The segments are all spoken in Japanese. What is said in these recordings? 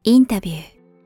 インタビュー。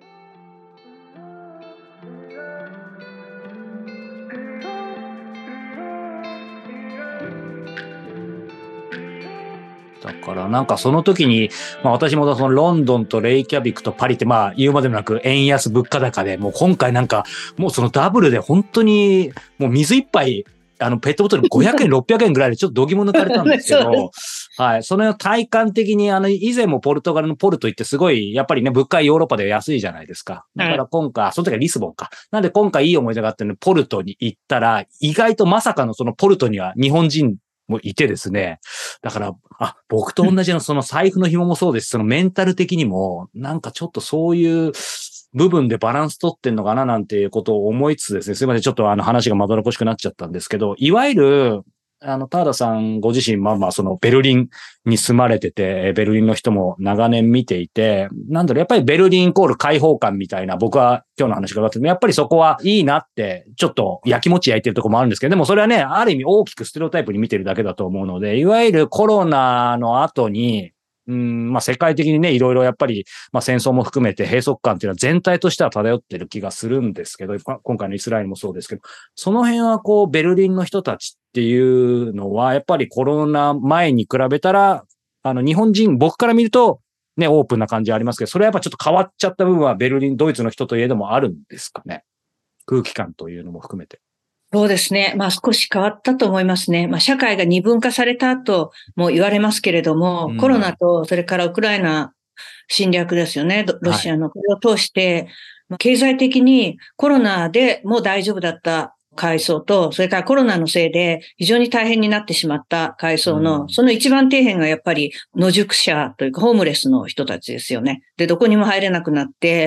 だからなんかその時に、私もそのロンドンとレイキャビクとパリって言うまでもなく円安物価高で、もう今回なんかもうそのダブルで本当にもう水一杯ペットボトル500円600円ぐらいでちょっと度肝抜かれたんですけど、はい。その体感的に以前もポルトガルのポルト行ってすごいやっぱりね物価ヨーロッパで安いじゃないですか。だから今回、その時はリスボンか。なんで今回いい思い出があってポルトに行ったら意外とまさかのそのポルトには日本人もいてですね。だから、僕と同じのその財布の紐もそうですし、そのメンタル的にも、なんかちょっとそういう部分でバランス取ってんのかななんていうことを思いつつですね、すいません、ちょっと話がまどろっこしくなっちゃったんですけど、いわゆる、田田さんご自身、そのベルリンに住まれてて、ベルリンの人も長年見ていて、やっぱりベルリンイコール開放感みたいな、僕は今日の話が伺ってやっぱりそこはいいなって、ちょっと焼きもち焼いてるところもあるんですけど、でもそれはね、ある意味大きくステレオタイプに見てるだけだと思うので、いわゆるコロナの後に、世界的にね、いろいろやっぱり、戦争も含めて閉塞感っていうのは全体としては漂ってる気がするんですけど、今回のイスラエルもそうですけど、その辺はこう、ベルリンの人たちっていうのは、やっぱりコロナ前に比べたら、日本人、僕から見ると、ね、オープンな感じありますけど、それはやっぱちょっと変わっちゃった部分はベルリン、ドイツの人といえどもあるんですかね。空気感というのも含めて。 そうですね。少し変わったと思いますね。社会が二分化されたとも言われますけれども、コロナとそれからウクライナ侵略ですよね。ロシアの。これを通して、経済的にコロナでもう大丈夫だった階層と、それからコロナのせいで非常に大変になってしまった階層の、その一番底辺がやっぱり野宿者というかホームレスの人たちですよね。で、どこにも入れなくなって、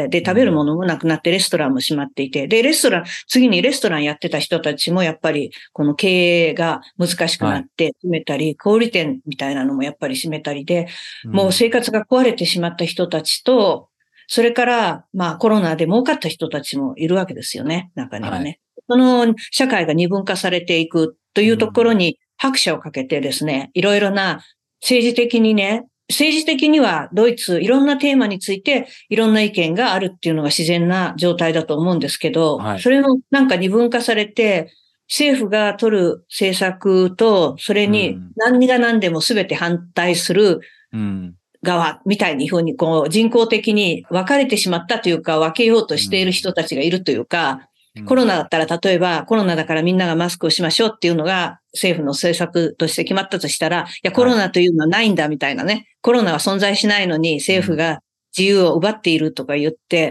で、食べるものもなくなって、レストランも閉まっていて、で、次にレストランやってた人たちもやっぱりこの経営が難しくなって閉めたり、小売店みたいなのもやっぱり閉めたりで、もう生活が壊れてしまった人たちと、それから、コロナで儲かった人たちもいるわけですよね、中にはね。その社会が二分化されていくというところに拍車をかけてですね、いろいろな政治的にはドイツいろんなテーマについていろんな意見があるっていうのが自然な状態だと思うんですけど、それもなんか二分化されて、政府が取る政策と、それに何が何でも全て反対する側みたいにこう人工的に分かれてしまったというか、分けようとしている人たちがいるというか、コロナだったら例えばコロナだからみんながマスクをしましょうっていうのが政府の政策として決まったとしたら、いやコロナというのはないんだみたいなね、コロナは存在しないのに政府が自由を奪っているとか言って、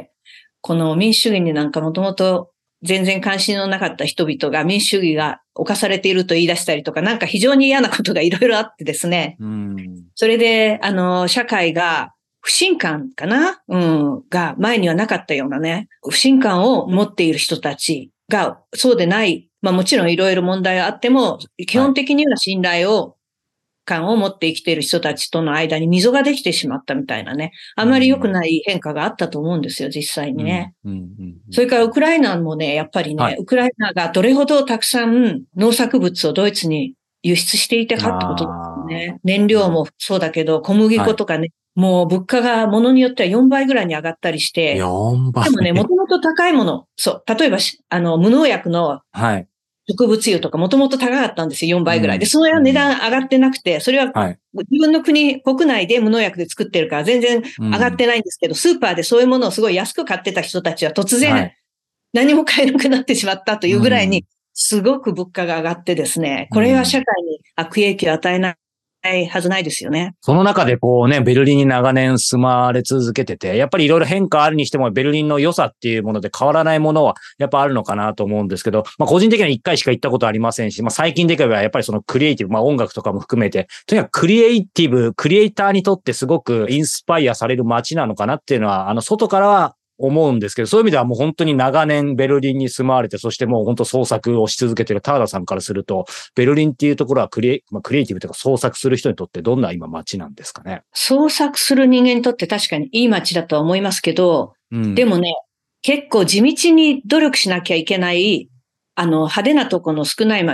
この民主主義になんかもともと全然関心のなかった人々が民主主義が侵されていると言い出したりとか、なんか非常に嫌なことがいろいろあってですね。それで、社会が不信感かなが前にはなかったようなね、不信感を持っている人たちがそうでない。もちろんいろいろ問題があっても、基本的には信頼感を持って生きている人たちとの間に溝ができてしまったみたいなね。あまり良くない変化があったと思うんですよ、実際にね。それからウクライナもね、やっぱりね、ウクライナがどれほどたくさん農作物をドイツに輸出していたかってことですね。燃料もそうだけど、小麦粉とかね、もう物価が物によっては4倍ぐらいに上がったりして、 4倍。 でもね、もともと高いもの、そう、例えば無農薬の植物油とかもともと高かったんですよ、4倍ぐらい。で、それは値段上がってなくて、それは自分の国内で無農薬で作ってるから全然上がってないんですけど、スーパーでそういうものをすごい安く買ってた人たちは突然何も買えなくなってしまったというぐらいに、すごく物価が上がってですね、これは社会に悪影響を与えないはずないですよね。 その中でこうね、ベルリンに長年住まれ続けてて、やっぱりいろいろ変化あるにしても、ベルリンの良さっていうもので変わらないものはやっぱあるのかなと思うんですけど、個人的には一回しか行ったことありませんし、最近で言えばやっぱりそのクリエイティブ、音楽とかも含めて、とにかくクリエイティブ、クリエイターにとってすごくインスパイアされる街なのかなっていうのは、外からは思うんですけど、そういう意味ではもう本当に長年ベルリンに住まわれて、そしてもう本当創作をし続けている田田さんからすると、ベルリンっていうところはクリエイティブというか創作する人にとってどんな今街なんですかね。 創作する人間にとって確かにいい街だとは思いますけど、でもね、結構地道に努力しなきゃいけない、派手なとこの少ない街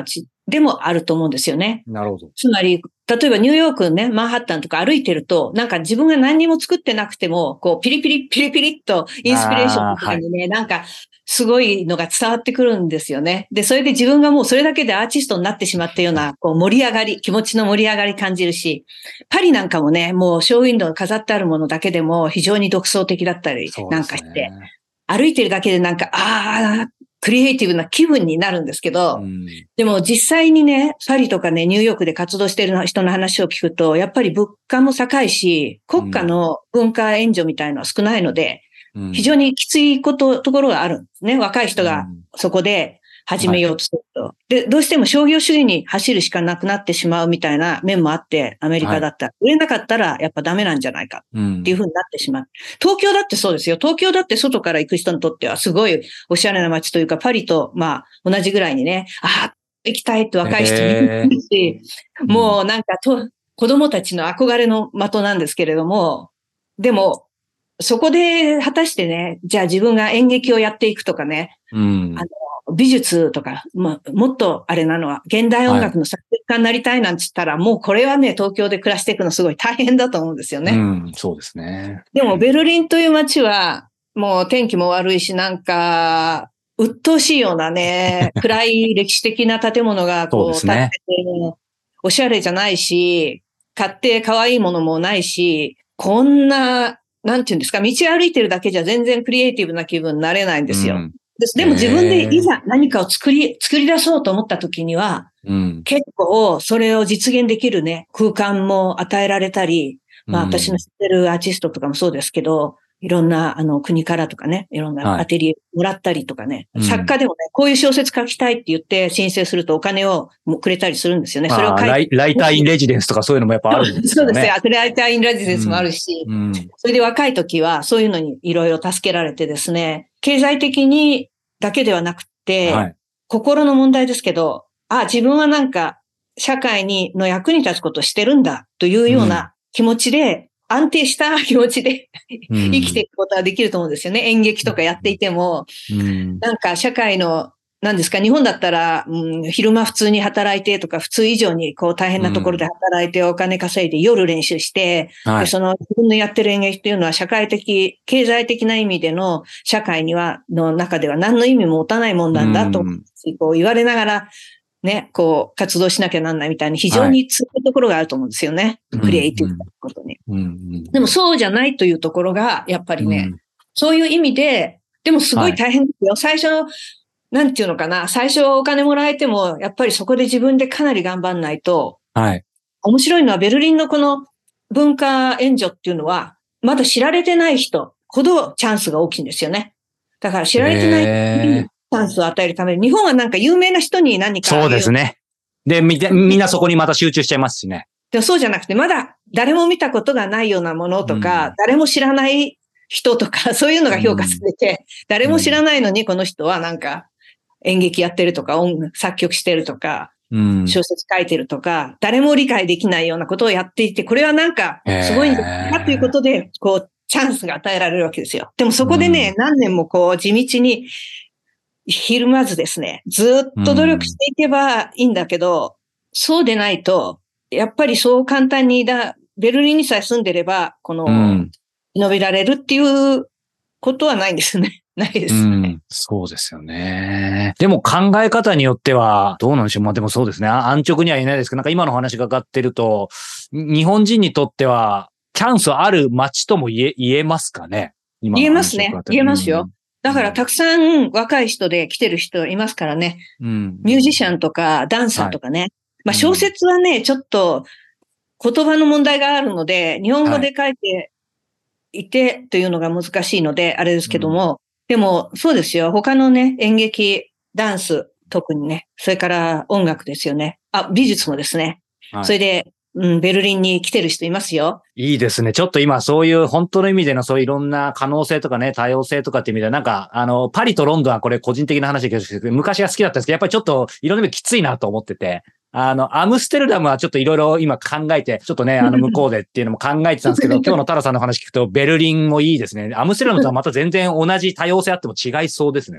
でもあると思うんですよね。 なるほど。 つまり、例えばニューヨークね、マンハッタンとか歩いてると、なんか自分が何にも作ってなくても、こう、ピリピリ、ピリピリっとインスピレーションとかにね、なんか、すごいのが伝わってくるんですよね。で、それで自分がもうそれだけでアーティストになってしまったような、こう、盛り上がり、気持ちの盛り上がり感じるし、パリなんかもね、もうショーウィンドウに飾ってあるものだけでも非常に独創的だったりなんかして、歩いてるだけでなんか、クリエイティブな気分になるんですけど、でも実際にね、パリとかね、ニューヨークで活動している人の話を聞くと、やっぱり物価も高いし、国家の文化援助みたいのは少ないので、非常にきついところがあるんですね。若い人がそこで始めようとすると。で、どうしても商業主義に走るしかなくなってしまうみたいな面もあって、アメリカだったら、売れなかったらやっぱダメなんじゃないかっていうふうになってしまう。東京だってそうですよ。東京だって外から行く人にとってはすごいおしゃれな街というか、パリと同じぐらいにね、行きたいって若い人もいるし、もうなんか子供たちの憧れの的なんですけれども、でも、そこで果たしてね、じゃあ自分が演劇をやっていくとかね、美術とか、もっとあれなのは、現代音楽の作曲家になりたいなんて言ったら、もうこれはね、東京で暮らしていくのすごい大変だと思うんですよね。 そうですね。 でも、ベルリンという街は、もう天気も悪いし、なんか、鬱陶しいようなね、暗い歴史的な建物がこう、建ってて、おしゃれじゃないし、買って可愛いものもないし、こんな、なんていうんですか、道歩いてるだけじゃ全然クリエイティブな気分になれないんですよ。でも自分でいざ何かを作り出そうと思った時には、結構それを実現できるね、空間も与えられたり、私の知ってるアーティストとかもそうですけど、いろんな国からとかね、いろんなアテリエもらったりとかね、作家でもね、こういう小説書きたいって言って申請するとお金をくれたりするんですよね。それを書いて。 ライターインレジデンスとかそういうのもやっぱあるんですよね。 そうですね。ライターインレジデンスもあるし、それで若い時はそういうのにいろいろ助けられてですね、経済的にだけではなくて、心の問題ですけど、自分はなんか社会の役に立つことをしてるんだというような気持ちで、安定した気持ちで生きていくことができると思うんですよね。演劇とかやっていても、なんか社会の、何ですか、日本だったら、昼間普通に働いてとか、普通以上にこう大変なところで働いてお金稼いで夜練習して、でその自分のやってる演劇っていうのは社会的、経済的な意味での社会の中では何の意味も持たないもんなんだと、こう言われながら、ね、こう、活動しなきゃなんないみたいに非常に強いところがあると思うんですよね。クリエイティブなことに。でもそうじゃないというところが、やっぱりね、そういう意味で、でもすごい大変ですよ。最初、なんていうのかな、最初お金もらえても、やっぱりそこで自分でかなり頑張んないと、面白いのはベルリンのこの文化援助っていうのは、まだ知られてない人ほどチャンスが大きいんですよね。だから知られてない人にチャンスを与えるために、日本はなんか有名な人に何か。 そうですね。で、みんなそこにまた集中しちゃいますしね。 でもそうじゃなくて、まだ誰も見たことがないようなものとか、誰も知らない人とか、そういうのが評価されて、誰も知らないのにこの人はなんか演劇やってるとか、作曲してるとか、小説書いてるとか、誰も理解できないようなことをやっていて、これはなんかすごいんだなということで、こう、チャンスが与えられるわけですよ。でもそこでね、何年もこう地道にひるまずですね、ずっと努力していけばいいんだけど、そうでないと、やっぱりそう簡単にベルリンにさえ住んでれば、伸びられるっていうことはないんですね。ないですね。 そうですよね。でも考え方によっては、どうなんでしょう。でもそうですね。安直には言えないですけど、なんか今の話がかってると、日本人にとっては、チャンスある街とも言えますかね。 言えますね。言えますよ。だからたくさん若い人で来てる人いますからね。ミュージシャンとかダンサーとかね。小説はね、ちょっと言葉の問題があるので、日本語で書いていてというのが難しいので、あれですけども、でもそうですよ。他のね、演劇、ダンス、特にね、それから音楽ですよね。美術もですね。それで、ベルリンに来てる人いますよ。 いいですね。ちょっと今そういう本当の意味でのそういういろんな可能性とかね、多様性とかっていう意味ではなんか、パリとロンドンはこれ個人的な話ですけど、昔は好きだったんですけど、やっぱりちょっといろんな意味きついなと思ってて、アムステルダムはちょっといろいろ今考えて、ちょっとね、向こうでっていうのも考えてたんですけど、今日のタラさんの話聞くとベルリンもいいですね。アムステルダムとはまた全然同じ多様性あっても違いそうですね、なんか。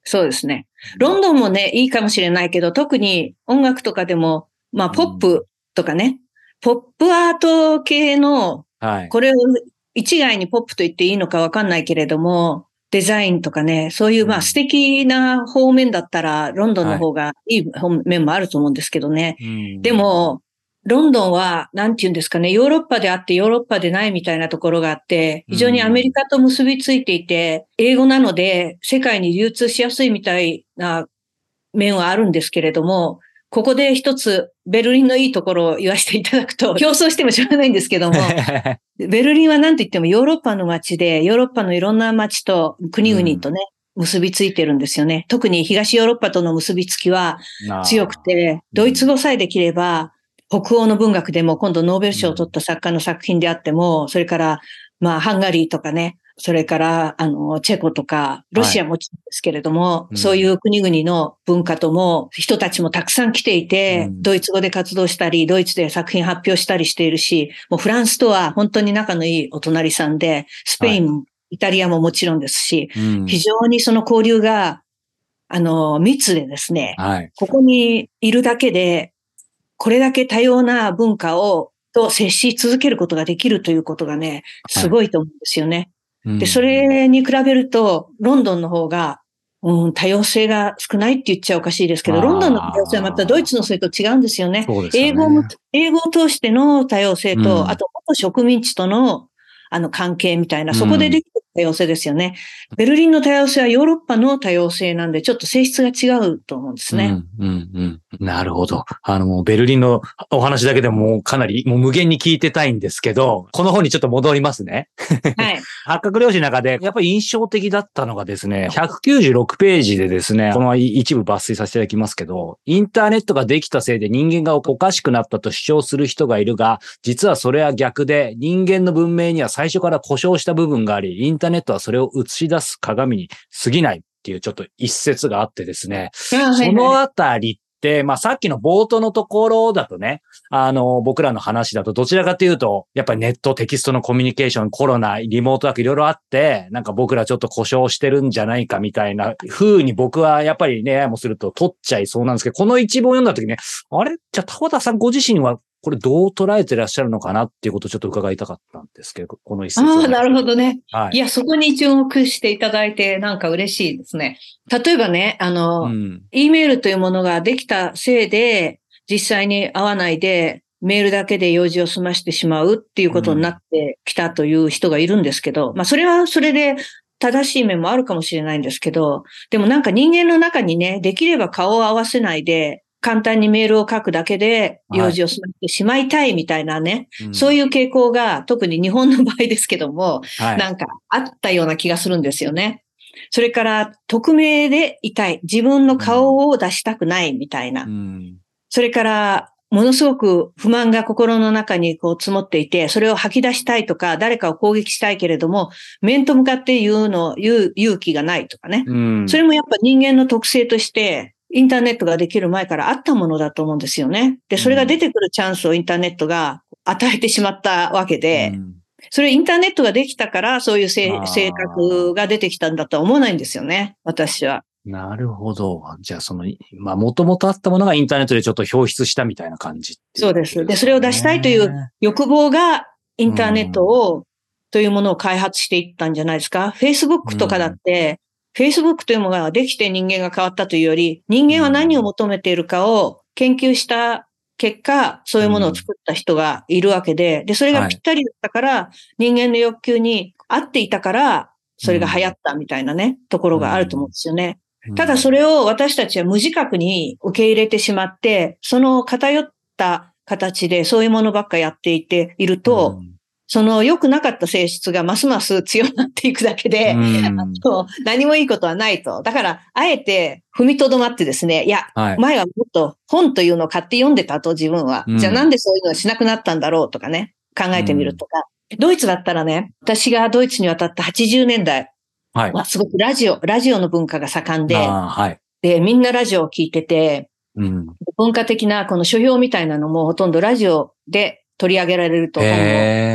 そうですね。ロンドンもね、いいかもしれないけど、特に音楽とかでも、まあ、ポップとかね、ポップアート系の、 はい。 これを一概にポップと言っていいのかわかんないけれども、デザインとかね、そういうまあ素敵な方面だったら、ロンドンのはい。 方がいい方面もあると思うんですけどね。 うん。 でも、ロンドンは、なんて言うんですかね、ヨーロッパであってヨーロッパでないみたいなところがあって、 う非常にアメリん。 カと結びついていて、英語なので世界に流通しやすいみたいな面はあるんですけれども、ここで一つベルリンのいいところを言わせていただくと、競争してもしょうがないんですけども、ベルリンは何と言ってもヨーロッパの街で、ヨーロッパのいろんな街と国々とね、結びついてるんですよね。特に東ヨーロッパとの結びつきは強くて、ドイツ語さえできれば、北欧の文学でも今度ノーベル賞を取った作家の作品であっても、それからまあハンガリーとかね、それから、チェコとか、ロシアもちろんですけれども、そういう国々の文化とも、人たちもたくさん来ていて、ドイツ語で活動したり、ドイツで作品発表したりしているし、もうフランスとは本当に仲のいいお隣さんで、スペイン、イタリアももちろんですし、非常にその交流が、密でですね、ここにいるだけで、これだけ多様な文化と接し続けることができるということがね、すごいと思うんですよね。で、それに比べると、ロンドンの方が、多様性が少ないって言っちゃおかしいですけど、ロンドンの多様性はまたドイツのそれと違うんですよね。 そうですよね。 英語を通しての多様性と、あと、元植民地との関係みたいな、そこでできる多様性ですよね。ベルリンの多様性はヨーロッパの多様性なんで、ちょっと性質が違うと思うんですね。 なるほど。もうベルリンのお話だけでもかなりもう無限に聞いてたいんですけど、この本にちょっと戻りますね。 はい。 八角漁師の中で、やっぱり印象的だったのがですね、196ページでですね、この一部抜粋させていただきますけど、インターネットができたせいで人間がおかしくなったと主張する人がいるが、実はそれは逆で、人間の文明には最初から故障した部分があり、インターネットはそれを映し出す鏡に過ぎないっていうちょっと一節があってですね、そのあたりで、まあさっきの冒頭のところだとね、僕らの話だとどちらかというと、やっぱりネット、テキストのコミュニケーション、コロナ、リモートワークいろいろあって、なんか僕らちょっと故障してるんじゃないかみたいな風に僕はやっぱりね、もすると取っちゃいそうなんですけど、この一文を読んだ時にね、あれじゃあ田畑さんご自身はこれどう捉えてらっしゃるのかなっていうことをちょっと伺いたかったんですけど、この一節は。 なるほどね。 はい。 いや、そこに注目していただいて、なんか嬉しいですね。例えばね、E メールというものができたせいで、実際に会わないで、メールだけで用事を済ましてしまうっていうことになってきたという人がいるんですけど、まあ、それはそれで正しい面もあるかもしれないんですけど、でもなんか人間の中にね、できれば顔を合わせないで、簡単にメールを書くだけで用事を済ませてしまいたいみたいなね、そういう傾向が特に日本の場合ですけども、なんかあったような気がするんですよね。それから匿名でいたい。自分の顔を出したくないみたいな。それからものすごく不満が心の中にこう積もっていて、それを吐き出したいとか、誰かを攻撃したいけれども、面と向かって言う勇気がないとかね。それもやっぱ人間の特性として、インターネットができる前からあったものだと思うんですよね。で、それが出てくるチャンスをインターネットが与えてしまったわけで、それインターネットができたからそういう性格が出てきたんだとは思わないんですよね、私は。 なるほど。じゃあまあもともとあったものがインターネットでちょっと表出したみたいな感じっていうそうです。で、それを出したいという欲望がインターネットというものを開発していったんじゃないですか。Facebook とかだって、Facebook というものができて人間が変わったというより、人間は何を求めているかを研究した結果、そういうものを作った人がいるわけで、で、それがぴったりだったから、人間の欲求に合っていたから、それが流行ったみたいなね、ところがあると思うんですよね。ただそれを私たちは無自覚に受け入れてしまって、その偏った形でそういうものばっかやっていると、その良くなかった性質がますます強くなっていくだけで、何もいいことはないと。だから、あえて踏みとどまってですね、いや、前はもっと本というのを買って読んでたと自分は。じゃあなんでそういうのをしなくなったんだろうとかね、考えてみるとか。ドイツだったらね、私がドイツに渡った80年代はすごくラジオの文化が盛んで、で、みんなラジオを聞いてて、文化的なこの書評みたいなのもほとんどラジオで取り上げられると思う。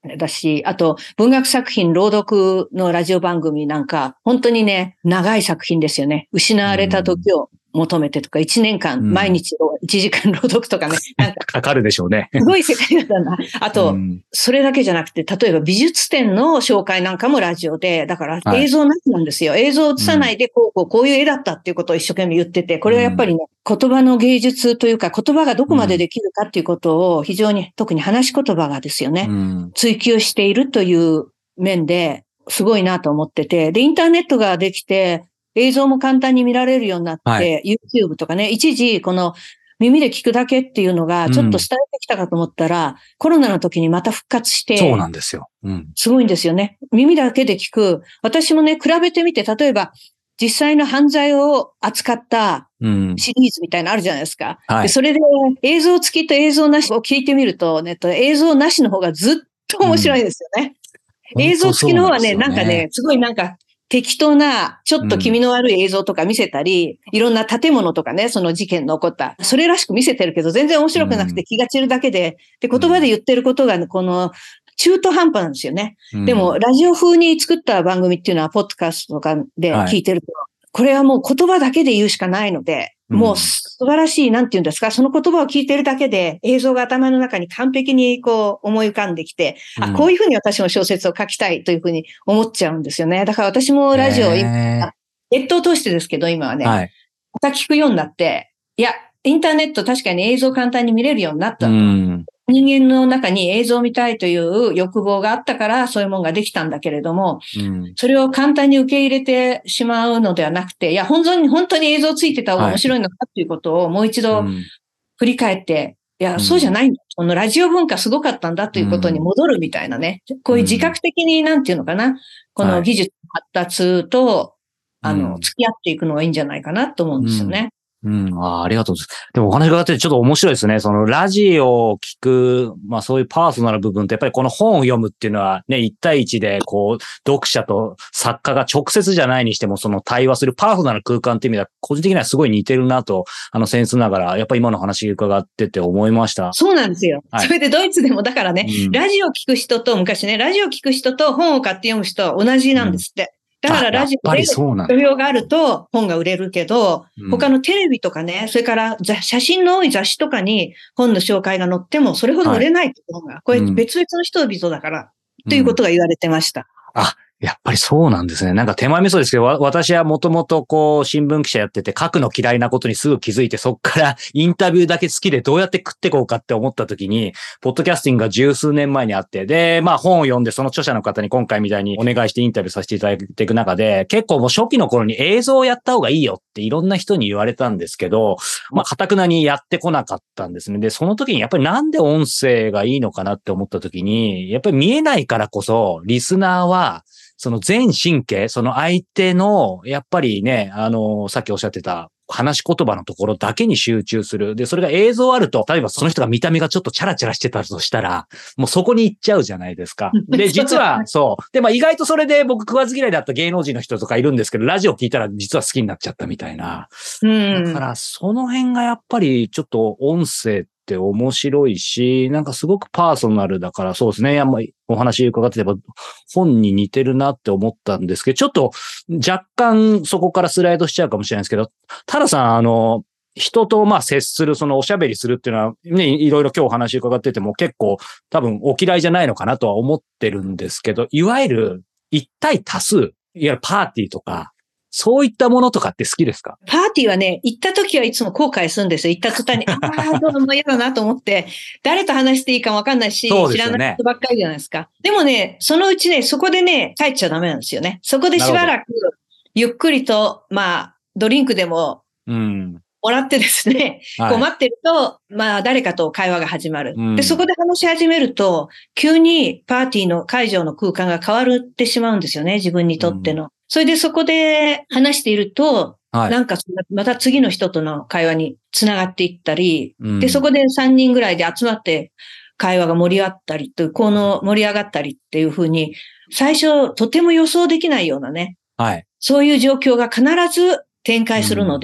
だし、あと文学作品朗読のラジオ番組なんか、本当にね、長い作品ですよね。失われた時を求めてとか、1年間、毎日1時間朗読とかね。なんかかかるでしょうね。 すごい世界なんだ。あと、それだけじゃなくて、例えば美術展の紹介なんかもラジオで、だから映像なしなんですよ。映像を映さないで、こういう絵だったっていうことを一生懸命言ってて、これはやっぱりね、言葉の芸術というか、言葉がどこまでできるかっていうことを非常に、特に話し言葉がですよね、追求しているという面ですごいなと思ってて、で、インターネットができて、映像も簡単に見られるようになって、YouTube とかね、一時この耳で聞くだけっていうのがちょっと伝えてきたかと思ったら、コロナの時にまた復活して、 そうなんですよ。 すごいんですよね。耳だけで聞く。私もね、比べてみて、例えば、実際の犯罪を扱ったシリーズみたいなのあるじゃないですか。でそれで映像付きと映像なしを聞いてみると、映像なしの方がずっと面白いですよね。映像付きの方はね、なんかね、すごいなんか、適当な、ちょっと気味の悪い映像とか見せたり、いろんな建物とかね、その事件の起こった。それらしく見せてるけど、全然面白くなくて気が散るだけで、で、言葉で言ってることが、この、中途半端なんですよね。でも、ラジオ風に作った番組っていうのは、ポッドキャストとかで聞いてると、これはもう言葉だけで言うしかないので、もう素晴らしい、なんて言うんですか、その言葉を聞いてるだけで映像が頭の中に完璧にこう思い浮かんできて、こういうふうに私も小説を書きたいというふうに思っちゃうんですよね。だから私もラジオを今、ネットを通してですけど、今はね、また聞くようになって、いや、インターネット確かに映像簡単に見れるようになったと。人間の中に映像を見たいという欲望があったから、そういうものができたんだけれども、それを簡単に受け入れてしまうのではなくて、いや、本当に映像ついてた方が面白いのかっていうことをもう一度振り返って、いや、そうじゃないんだ。このラジオ文化すごかったんだということに戻るみたいなね。こういう自覚的になんていうのかな。この技術の発達と、付き合っていくのがいいんじゃないかなと思うんですよね。 ありがとうございます。でもお話伺ってちょっと面白いですね。そのラジオを聞く、そういうパーソナル部分ってやっぱりこの本を読むっていうのはね、1対1でこう、読者と作家が直接じゃないにしてもその対話するパーソナル空間っていう意味では個人的にはすごい似てるなと、僭越ながらやっぱり今の話伺ってて思いました。 そうなんですよ。それでドイツでもだからね、ラジオを聞く人と昔ね、ラジオを聞く人と本を買って読む人は同じなんですって。だからラジオで需要があると本が売れるけど、他のテレビとかね、それから写真の多い雑誌とかに本の紹介が載ってもそれほど売れないって本が、これ別々の人々だから、ということが言われてました。 やっぱりそうなんですね。なんか手前味噌ですけど、私はもともとこう、新聞記者やってて書くの嫌いなことにすぐ気づいて、そっからインタビューだけ好きでどうやって食っていこうかって思った時に、ポッドキャスティングが十数年前にあって、で、本を読んでその著者の方に今回みたいにお願いしてインタビューさせていただいていく中で、結構もう初期の頃に映像をやった方がいいよっていろんな人に言われたんですけど、堅くなにやってこなかったんですね。で、その時にやっぱりなんで音声がいいのかなって思った時に、やっぱり見えないからこそ、リスナーは、その全神経、その相手の、やっぱりね、さっきおっしゃってた、話し言葉のところだけに集中する。で、それが映像あると、例えばその人が見た目がちょっとチャラチャラしてたとしたら、もうそこに行っちゃうじゃないですか。で、実は、そう。で、意外とそれで僕食わず嫌いだった芸能人の人とかいるんですけど、ラジオ聞いたら実は好きになっちゃったみたいな。だから、その辺がやっぱりちょっと音声って面白いし、なんかすごくパーソナルだからそうですね。お話伺ってて本に似てるなって思ったんですけど、ちょっと若干そこからスライドしちゃうかもしれないですけど、タラさん、人と接する、そのおしゃべりするっていうのはね、いろいろ今日お話伺ってても結構多分お嫌いじゃないのかなとは思ってるんですけど、いわゆる一対多数、いわゆるパーティーとか、そういったものとかって好きですか？ パーティーはね、行った時はいつも後悔するんですよ。行った途端に、どうも嫌だなと思って、誰と話していいかもわかんないし、知らない人ばっかりじゃないですか。でもね、そのうちね、そこでね、帰っちゃダメなんですよね。そこでしばらく、ゆっくりと、ドリンクでも、もらってですね、こう待ってると、誰かと会話が始まる。で、そこで話し始めると、急にパーティーの会場の空間が変わってしまうんですよね、自分にとっての。それでそこで話していると、なんかまた次の人との会話につながっていったり、で、そこで3人ぐらいで集まって会話が盛り上がったりという、盛り上がったりっていうふうに、最初とても予想できないようなね、そういう状況が必ず展開するので、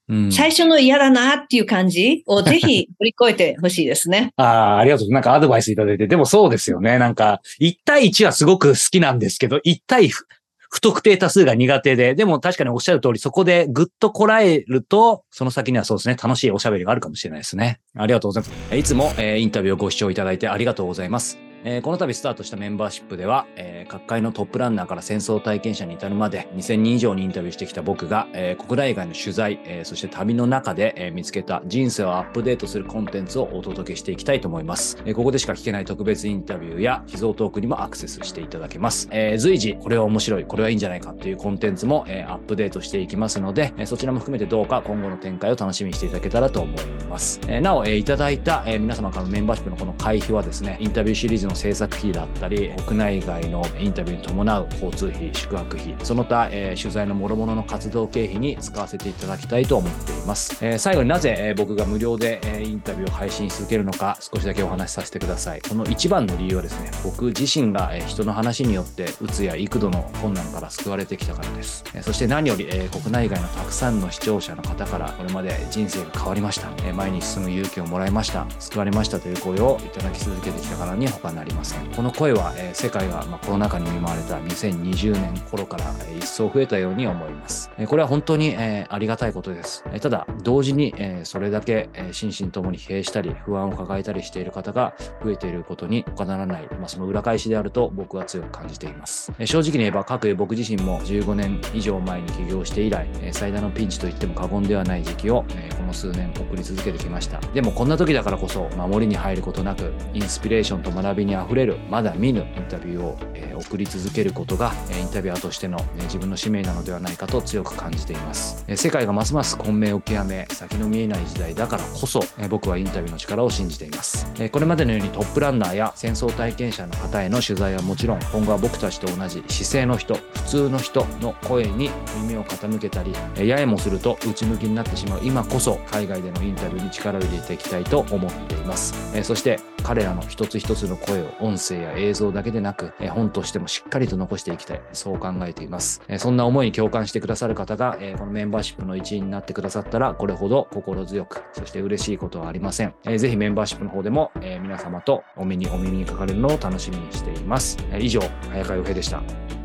最初の嫌だなっていう感じをぜひ乗り越えてほしいですね。 ありがとう。なんかアドバイスいただいて。でもそうですよね。なんか、1対1はすごく好きなんですけど、1対不特定多数が苦手で、でも確かにおっしゃる通り、そこでぐっとこらえると、その先にはそうですね、楽しいおしゃべりがあるかもしれないですね。ありがとうございます。いつも、インタビューをご視聴いただいてありがとうございます。この度スタートしたメンバーシップでは、各界のトップランナーから戦争体験者に至るまで2000人以上にインタビューしてきた僕が、国内外の取材、そして旅の中で、見つけた人生をアップデートするコンテンツをお届けしていきたいと思います。ここでしか聞けない特別インタビューや秘蔵トークにもアクセスしていただけます。随時これは面白い、これはいいんじゃないかというコンテンツも、アップデートしていきますので、そちらも含めてどうか今後の展開を楽しみにしていただけたらと思います。なお、いただいた、皆様からのメンバーシップのこの会費はですね、インタビューシリーズの制作費だったり、国内外のインタビューに伴う交通費、宿泊費、その他、取材の諸々の活動経費に使わせていただきたいと思っています。最後になぜ、僕が無料で、インタビューを配信し続けるのか、少しだけお話しさせてください。その一番の理由はですね、僕自身が、人の話によってうつや幾度の困難から救われてきたからです。そして何より、国内外のたくさんの視聴者の方からこれまで人生が変わりました、前に進む勇気をもらいました、救われましたという声をいただき続けてきたからに他なりません。この声は、世界がコロナ禍に見舞われた2020年頃から、一層増えたように思います。これは本当に、ありがたいことです。ただ同時に、それだけ、心身ともに疲弊したり不安を抱えたりしている方が増えていることに他ならない、その裏返しであると僕は強く感じています。正直に言えば僕自身も15年以上前に起業して以来、最大のピンチと言っても過言ではない時期を、この数年送り続けてきました。でもこんな時だからこそ守りに入ることなくインスピレーションと学びにあふれるまだ見ぬインタビューを、送り続けることが、インタビュアーとしての、自分の使命なのではないかと強く感じています。世界がますます混迷を極め先の見えない時代だからこそ、僕はインタビューの力を信じています。これまでのようにトップランナーや戦争体験者の方への取材はもちろん、今後は僕たちと同じ姿勢の人、普通の人の声に耳を傾けたり、ややもすると内向きになってしまう今こそ海外でのインタビューに力を入れていきたいと思っています。そして彼らの一つ一つの声を音声や映像だけでなく、本としてもしっかりと残していきたい、そう考えています。そんな思いに共感してくださる方が、このメンバーシップの一員になってくださったらこれほど心強く、そして嬉しいことはありません。ぜひメンバーシップの方でも、皆様とお耳にかかれるのを楽しみにしています。以上、早川洋平でした。